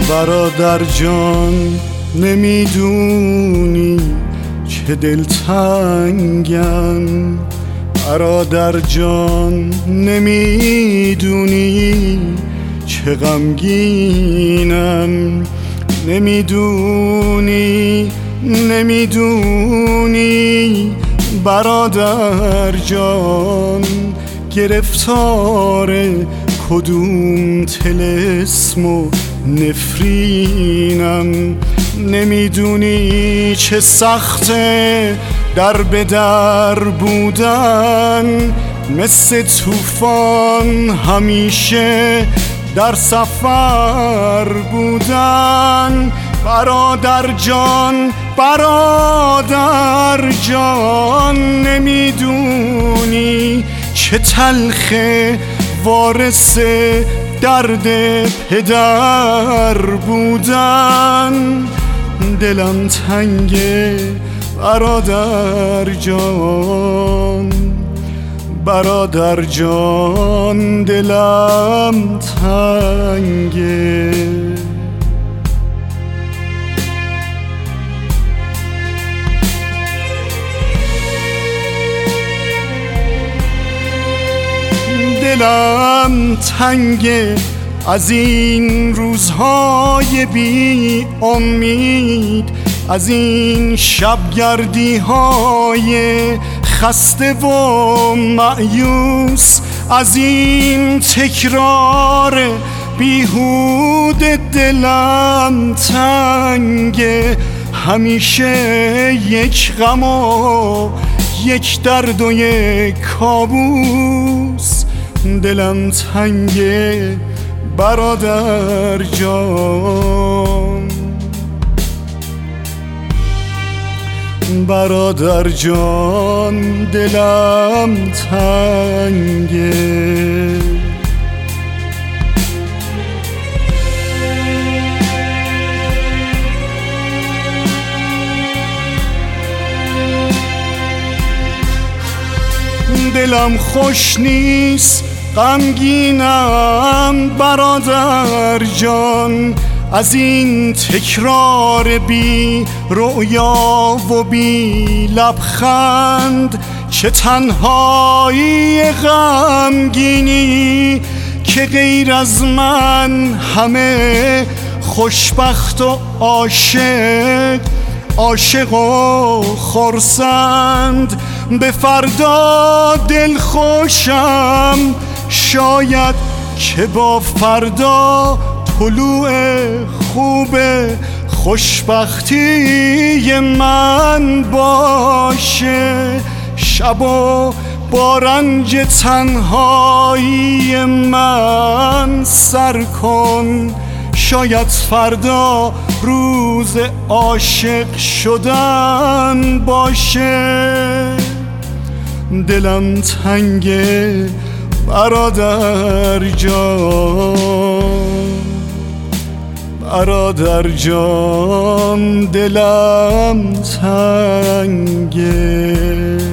برادر جان نمیدونی چه دلتنگم، برادر جان نمیدونی چه غمگینم، نمیدونی برادر جان گرفتار کدوم طلسم و نفرینم، نمیدونی چه سخته در به در بودن، مثل طوفان همیشه در سفر بودن. برادر جان نمیدونی چه تلخه وارث درد پدر بودن، دلم تنگه برادر جان دلم تنگه. دلم تنگه از این روزهای بی امید، از این شبگردی های خسته و مایوس، از این تکرار بیهوده دلم تنگه. همیشه یک غم و یک درد و یک کابوس، دلم تنگه برادر جان دلم تنگه. دلم خوش نیست غمگینم برادر جان، از این تکرار بی رؤیا و بی لبخند. چه تنهایی غمگینی که غیر از من همه خوشبخت و عاشق و خرسند. به فردا دل خوشم شاید که با فردا طلوع خوب خوشبختی من باشه. شب و با رنج تنهایی من سر کن، شاید فردا روز عاشق شدن باشه. دلم تنگه برادر جان دلم تنگه.